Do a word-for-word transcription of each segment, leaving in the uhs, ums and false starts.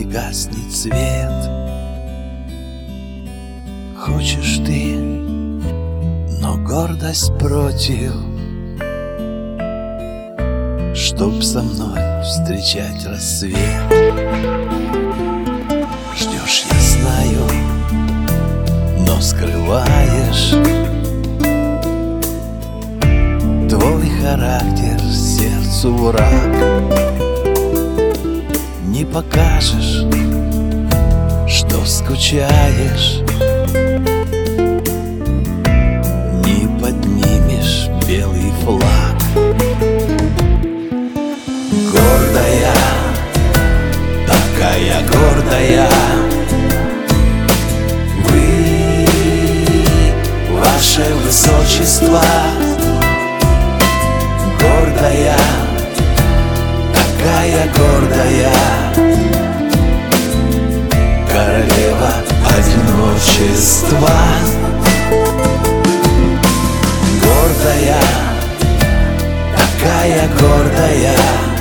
гаснет свет. Хочешь ты, но гордость против, чтоб со мной встречать рассвет. Ждешь, я знаю, но скрываешь. Твой характер сердцу враг. Не покажешь, что скучаешь, не поднимешь белый флаг. Гордая, такая гордая, вы, ваше высочество. Гордая, такая гордая, королева одиночества. Гордая, такая гордая,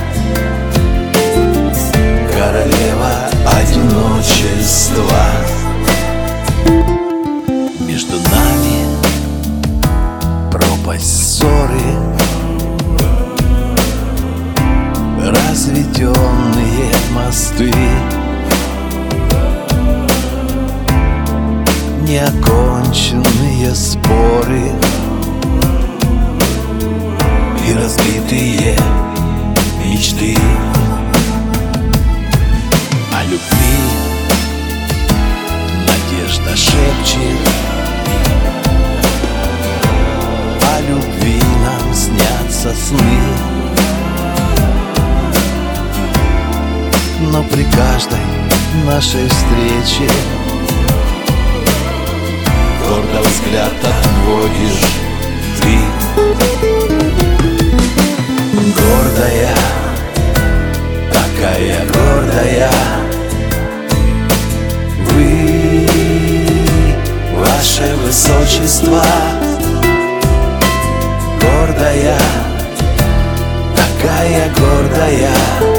королева одиночества. Между нами пропасть ссоры, разведенные мосты, неоконченные споры и разбитые мечты. О любви надежда шепчет, о любви нам снятся сны. Но при каждой нашей встрече гордо взгляд отводишь ты. Гордая, такая гордая, вы, ваше высочество. Гордая, такая гордая,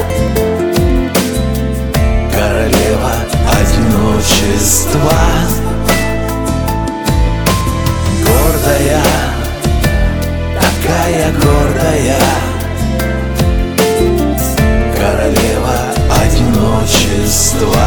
королева одиночества. Гордая, такая гордая, королева одиночества.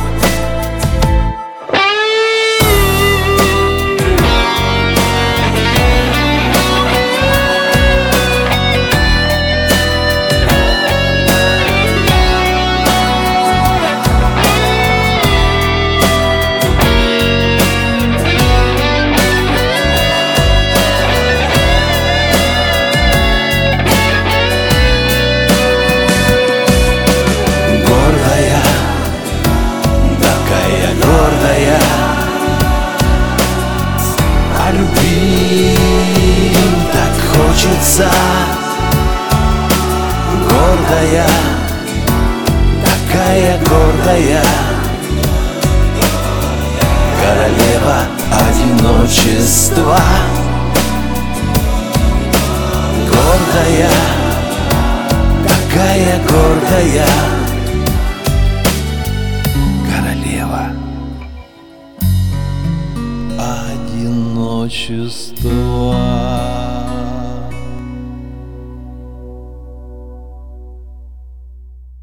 О любви так хочется. Гордая, такая гордая, королева одиночества. Гордая, такая гордая, королева одиночества.